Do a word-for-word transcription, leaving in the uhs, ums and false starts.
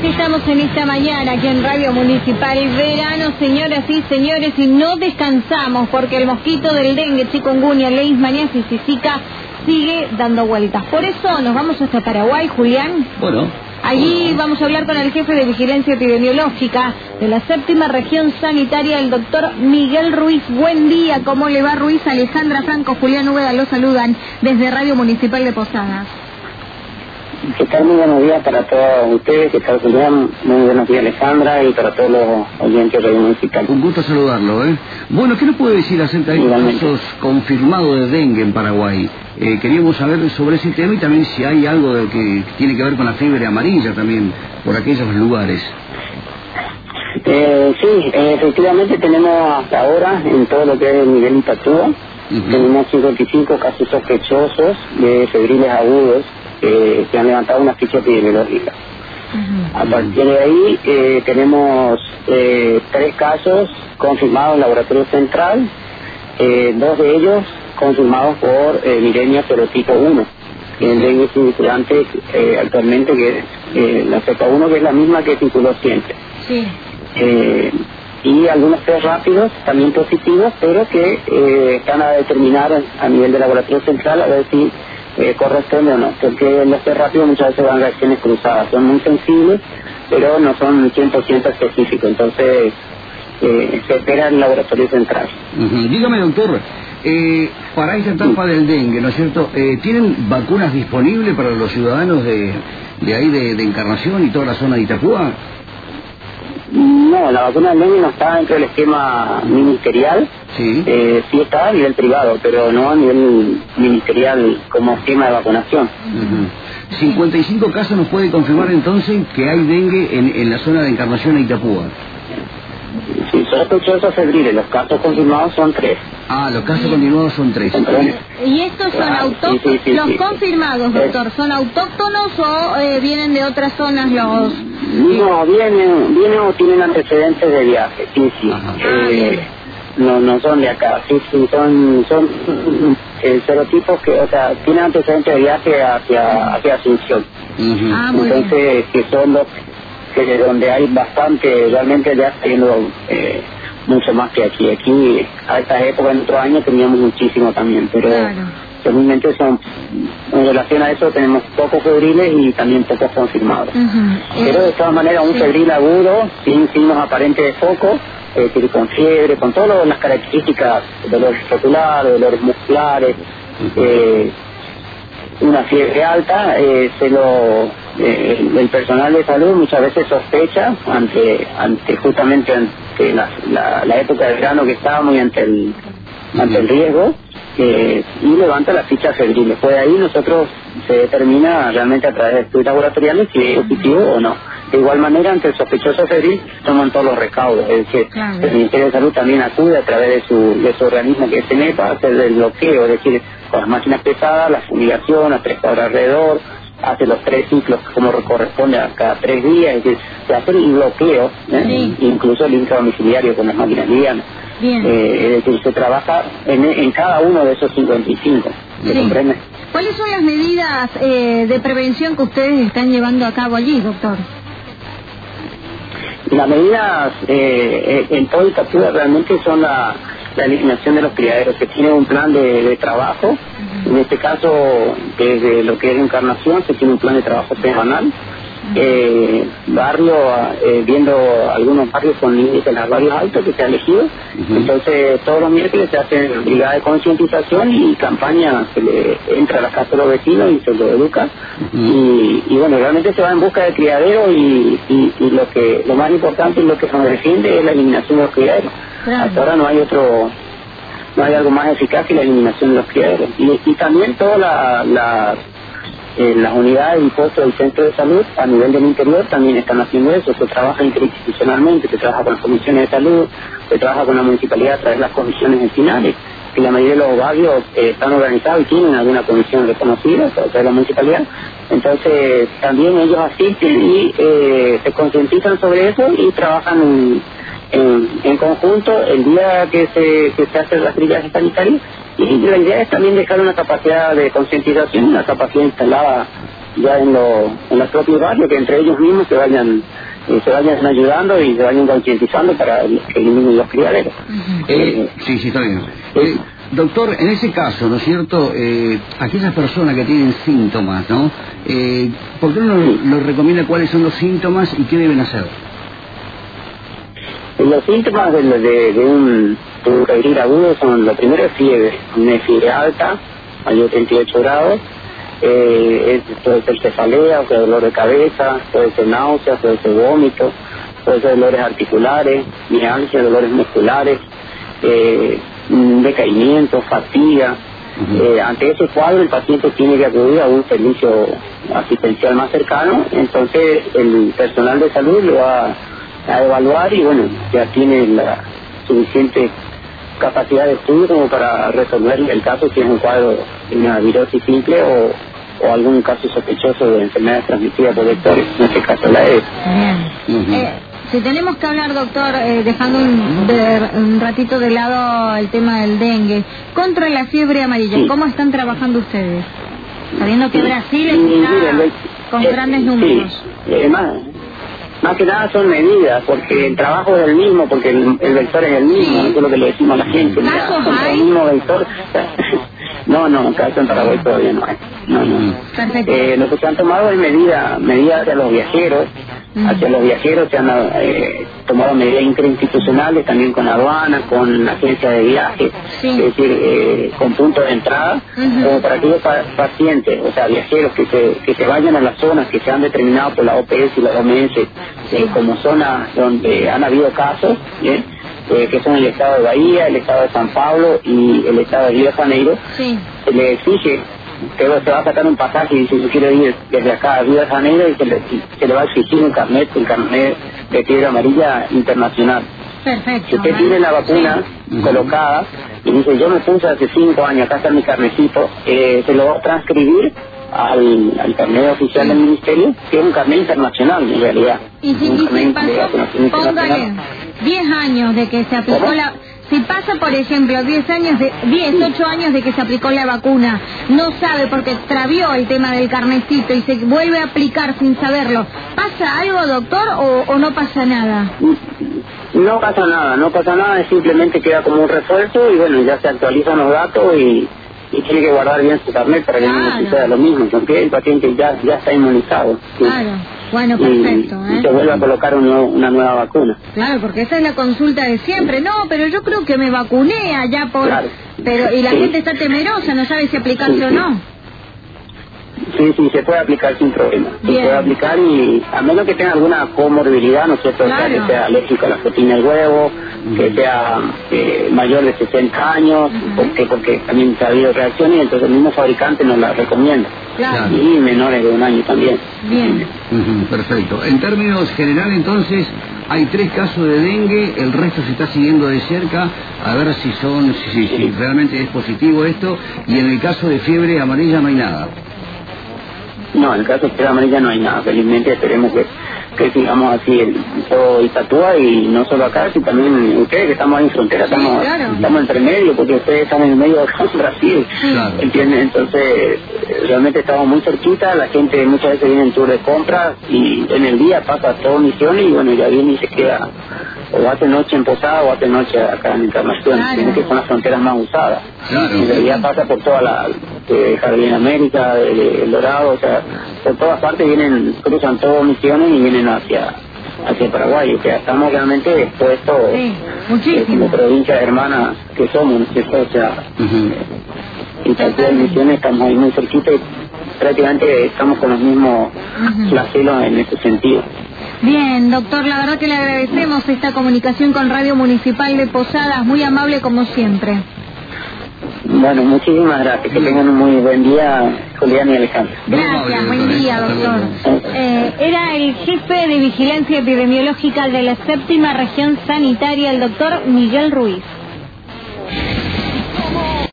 Así estamos en esta mañana aquí en Radio Municipal. Verano, señoras y señores, y no descansamos porque el mosquito del dengue, chikungunya, leishmaniasis y zika sigue dando vueltas. Por eso nos vamos hasta Paraguay, Julián. Bueno. Allí bueno. vamos a hablar con el jefe de Vigilancia Epidemiológica de la séptima región sanitaria, el doctor Miguel Ruiz. Buen día, ¿cómo le va, Ruiz? Alejandra Franco, Julián Úbeda los saludan desde Radio Municipal de Posadas. ¿Qué tal? Muy buenos días para todos ustedes, ¿qué tal, Julián? Muy buenos días, Alejandra, y para todos los oyentes de Radio Municipal. Un gusto saludarlo, ¿eh? Bueno, ¿qué nos puede decir acerca de los casos confirmados de dengue en Paraguay? Eh, queríamos saber sobre ese tema y también si hay algo de que tiene que ver con la fiebre amarilla también, por aquellos lugares. Eh, sí, eh, efectivamente tenemos hasta ahora, en todo lo que es el nivel Itatúa, uh-huh. tenemos cincuenta y cinco casos sospechosos de febriles agudos eh, que han levantado una ficha epidemiológica. Uh-huh. A partir de ahí eh, tenemos eh, tres casos confirmados en el laboratorio central, eh, dos de ellos confirmados por eh, viremia serotipo uno, que el dengue circulante eh, actualmente, que es eh, la cepa uno, que es la misma que circuló siempre. Sí. Eh, y algunos test rápidos también positivos, pero que eh, están a determinar a nivel del laboratorio central a ver si eh, corresponde o no, porque los test rápidos muchas veces dan reacciones cruzadas, son muy sensibles, pero no son cien por ciento específicos, entonces eh, se espera en el laboratorio central. Uh-huh. Dígame, doctor, eh, para esta etapa del dengue, ¿no es cierto? Eh, ¿Tienen vacunas disponibles para los ciudadanos de, de ahí de, de Encarnación y toda la zona de Itapúa? No, la vacuna del dengue no está dentro del esquema ministerial. Sí. Eh, sí está a nivel privado, pero no a nivel ministerial como esquema de vacunación. Uh-huh. cincuenta y cinco casos nos puede confirmar entonces que hay dengue en, en la zona de Encarnación e Itapúa. Sí, sospechosos febriles, los casos confirmados son tres. Ah, los casos confirmados son tres. Entonces, ¿y estos son ah, autóctonos? Sí, sí, sí, los sí, confirmados, sí. doctor, ¿son autóctonos o eh, vienen de otras zonas los...? No, vienen, vienen o tienen antecedentes de viaje, sí, sí. Eh, no, no son de acá, sí, sí, son, son eh, serotipos que, o sea, tienen antecedentes de viaje hacia, hacia Asunción. Uh-huh. Ah, muy Entonces, bien. Que son los que donde hay bastante, realmente ya está yendo eh, mucho más que aquí. Aquí, a esta época, en otros años, teníamos muchísimo también, pero claro. Seguramente son, en relación a eso, tenemos pocos febriles y también pocos confirmados. Uh-huh. Pero de todas maneras, un sí. febril agudo, sin signos aparentes de foco, es decir, con fiebre, con todas las características, dolores oculares, dolores musculares, uh-huh. eh, una fiebre alta, eh, se lo eh, el personal de salud muchas veces sospecha ante ante justamente ante la, la, la época de verano que estábamos y ante el ante el riesgo, eh, y levanta las fichas febriles. Pues ahí nosotros se determina realmente a través de estudios laboratoriales si es positivo o no. De igual manera, ante el sospechoso febril toman todos los recaudos, es decir, claro. el Ministerio de Salud también acude a través de su, de su organismo que es CENEPA a hacer el bloqueo, es decir, con las máquinas pesadas, la fumigación, a tres cuadras alrededor, hace los tres ciclos como corresponde a cada tres días, es decir, se hace el bloqueo, ¿eh? Sí. Incluso el intradomiciliario con las máquinas livianas. Bien. Eh, es decir, se trabaja en, en cada uno de esos cincuenta y cinco. ¿Me sí. comprende? ¿Cuáles son las medidas eh, de prevención que ustedes están llevando a cabo allí, doctor? Las medidas eh, en todo Itapúa realmente son la, la eliminación de los criaderos, que tiene un plan de, de trabajo. Uh-huh. En este caso, desde lo que es Encarnación, se tiene un plan de trabajo semanal. Uh-huh. Eh, barrio, eh, viendo algunos barrios con índices de los barrios altos que se ha elegido. Uh-huh. Entonces, todos los miércoles se hacen brigadas de concientización y campaña, se le entra a la casa de los vecinos y se lo educa. Uh-huh. y, y bueno, realmente se va en busca de criadero y, y, y lo que lo más importante y lo que se nos defiende es la eliminación de los criaderos. Claro. Hasta ahora no hay otro, no hay algo más eficaz que la eliminación de los criaderos. Y, y también todas la, la, eh, las unidades y puestos del centro de salud a nivel del interior también están haciendo eso. Se trabaja interinstitucionalmente, se trabaja con las comisiones de salud, se trabaja con la municipalidad a través de las comisiones vecinales, que la mayoría de los barrios eh, están organizados y tienen alguna comisión reconocida a través de la municipalidad. Entonces también ellos asisten y eh, se concientizan sobre eso y trabajan en, en, en conjunto el día que se, que se hace las brigadas sanitarias. Y la idea es también dejar una capacidad de concientización, una capacidad instalada ya en, lo, en los propios barrios, que entre ellos mismos se vayan eh, se vayan ayudando y se vayan concientizando para que eliminen los criaderos. Uh-huh. eh, sí, sí, está bien. Eh, doctor, en ese caso, ¿no es cierto? Eh, aquellas personas que tienen síntomas, ¿no? Eh, ¿Por qué no nos, nos recomienda cuáles son los síntomas y qué deben hacer? Los síntomas de, de, de un febril agudo son, lo primero es fiebre, una fiebre alta, mayor de treinta y ocho grados, eh, es, puede ser cefalea, puede ser dolor de cabeza, puede ser náuseas, puede ser vómito, puede ser dolores articulares, mialgia, dolores musculares, eh, decaimiento, fatiga. Uh-huh. Eh, ante ese cuadro el paciente tiene que acudir a un servicio asistencial más cercano, entonces el personal de salud lo va a evaluar y bueno, ya tiene la suficiente capacidad de estudio como para resolver el caso si es un cuadro de una virosis simple o, o algún caso sospechoso de enfermedades transmitidas por vectores, en este caso la E. Uh-huh. eh, si tenemos que hablar, doctor, eh, dejando un, de, un ratito de lado el tema del dengue, contra la fiebre amarilla, sí. ¿Cómo están trabajando ustedes? Sabiendo que Brasil está sí, con eh, grandes números. Sí, eh, más, más que nada son medidas, porque el trabajo es el mismo, porque el, el vector es el mismo, sí. Eso es lo que le decimos a la gente. ¿Casos mira, hay? El mismo vector. No, no, caso en Paraguay todavía no hay. No, no. Perfecto. Eh, lo que se han tomado es medidas medidas hacia los viajeros, mm. hacia los viajeros se han eh, tomado medidas interinstitucionales también con aduana, con la agencia de viajes, sí. Es decir, eh, con puntos de entrada, uh-huh. como para aquellos pa pacientes, o sea, viajeros que se, que se vayan a las zonas que se han determinado por la O P S y la O M S sí. eh, como zonas donde han habido casos, ¿bien? Eh, que son el estado de Bahía, el estado de San Pablo y el estado de Río de Janeiro, sí. Se le exige que se va a sacar un pasaje y si se quiere ir desde acá a Río de Janeiro y se le, se le va a exigir un carnet, un carnet de fiebre amarilla internacional. Perfecto. Si usted tiene la vacuna sí. colocada y dice yo me puse hace cinco años, acá está mi carnecito, eh, se lo va a transcribir al, al carnet oficial sí. del ministerio, que es un carnet internacional en realidad. Y si, y si pasó, póngale diez años de que se aplicó ¿Cómo? la... Si pasa, por ejemplo, diez años, de diez, ocho años de que se aplicó la vacuna, no sabe porque extravió el tema del carnecito y se vuelve a aplicar sin saberlo, ¿pasa algo, doctor, o, o no pasa nada? No pasa nada, no pasa nada, simplemente queda como un refuerzo y bueno, ya se actualizan los datos y, y tiene que guardar bien su carnet para que claro. no suceda lo mismo, porque el paciente ya, ya está inmunizado. ¿Sí? Claro. Bueno, perfecto. Y, ¿eh? y se vuelve a colocar un nuevo, una nueva vacuna. Claro, porque esa es la consulta de siempre. No, pero yo creo que me vacuné allá por... Claro. pero Y la sí. gente está temerosa, no sabe si aplicarse sí, o sí. no. Sí, sí, se puede aplicar sin problema. Bien. Se puede aplicar y a menos que tenga alguna comorbilidad, ¿no es cierto? Claro. O sea, que sea alérgico a la proteína del huevo, uh-huh. que sea eh, mayor de sesenta años, uh-huh. porque porque también ha habido reacciones y entonces el mismo fabricante nos la recomienda. Claro. Y menores de un año también. Bien. Uh-huh, perfecto. En términos generales, entonces, hay tres casos de dengue, el resto se está siguiendo de cerca, a ver si son, si, si, si realmente es positivo esto, y en el caso de fiebre amarilla no hay nada. No, en el caso de fiebre amarilla no hay nada, felizmente esperemos que, que sigamos así el, todo Itatúa y no solo acá, sino también ustedes que estamos ahí en frontera, sí, estamos, claro. estamos entre medio, porque ustedes están en el medio de acá en Brasil, claro. ¿Entienden? Entonces realmente estamos muy cerquita, la gente muchas veces viene en tour de compras y en el día pasa todo Misiones y bueno, ya viene y se queda, o hace noche en Posada o hace noche acá en Encarnación, claro. que son las fronteras más usadas. Claro. En realidad pasa por toda la de Jardín América, de, de El Dorado, o sea, por todas partes vienen, cruzan todas Misiones y vienen hacia hacia Paraguay, o sea, estamos realmente expuestos sí, eh, como provincias hermanas que somos, o sea, uh-huh. en tantas Misiones estamos ahí muy cerquita y prácticamente estamos con los mismos uh-huh. flagelos en ese sentido. Bien, doctor, la verdad que le agradecemos esta comunicación con Radio Municipal de Posadas, muy amable como siempre. Bueno, muchísimas gracias, que tengan un muy buen día, Julián y Alejandro. Gracias, buen día, doctor. Eh, era el jefe de Vigilancia Epidemiológica de la séptima región sanitaria, el doctor Miguel Ruiz.